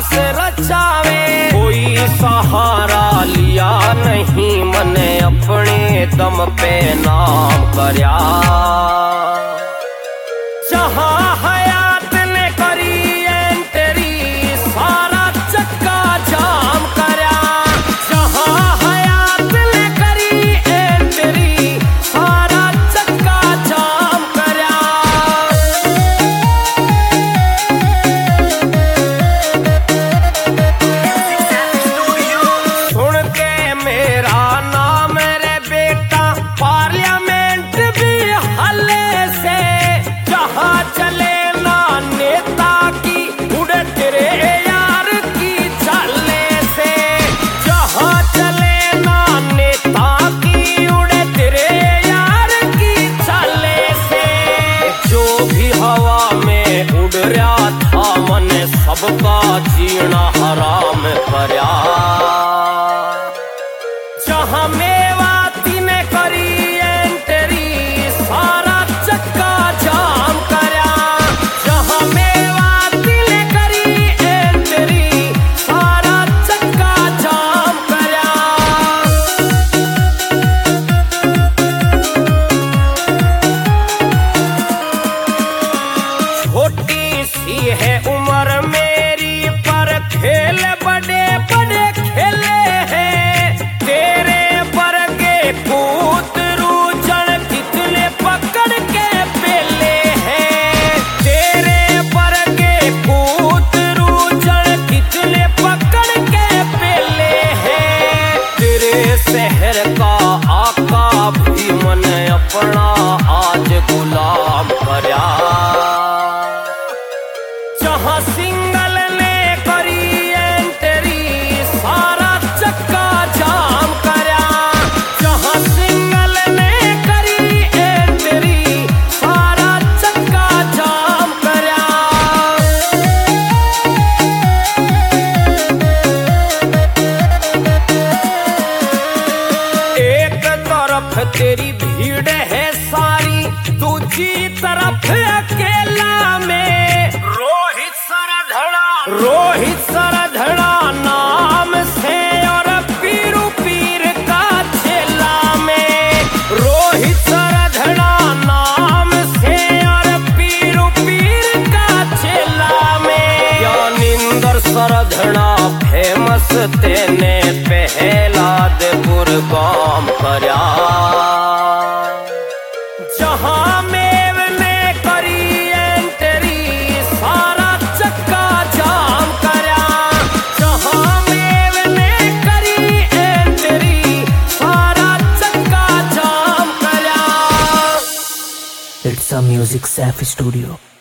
इतिहास रचावे। कोई सहारा लिया नहीं मने अपने दम पे नाम करया। जहां हयात ने करी एंट्री सारा चक्का जाम करया। जहां हयात ने करी एंट्री सारा चक्का जाम करया। सुन के मेरा नाम रे बेटा पार्लियामेंट भी हल्ले से। जहां चले ना नेता की उड़े तेरे यार की चाले से। जहां चले ना नेता की उड़े तेरे यार की चाले से। जो भी हवा में उड़ रहा था मने सबका जीना हराम करया। जहां मेवाती ने करी एंट्री सारा चक्का जाम करया। जहां मेवाती ने करी एंट्री सारा चक्का जाम करया। छोटी सी है उम्र मेरी पर खेल बड़े बड़े खेले हैं। तेरे बरगे कूतरू जड़ कितने पकड़ के पेले हैं। तेरे बरगे कूतरू जड़ कितने पकड़ के पेले हैं। तेरे शहर का आका भी मन अपना आज गुलाम करया। जहां सिंगल ने करी एंट्री सारा चक्का जाम करया। जहां सिंगल ने करी एंट्री सारा चक्का जाम करया। एक तरफ तेरी भीड़ है सारी दूसरी तरफ अकेला में। रोहित सरधड़ा नाम से और पीरू पीर का चेला में। रोहित सरधड़ा नाम से और पीरू पीर का चेला में। ज्ञानिंदर सरधड़ा फेमस तेने पहला दे गुरगाम करया। जहां मेव ने करी एंट्री सारा चक्का जाम करया। जहां मेव ने करी एंट्री सारा चक्का जाम करया। It's a Music Safi Studio.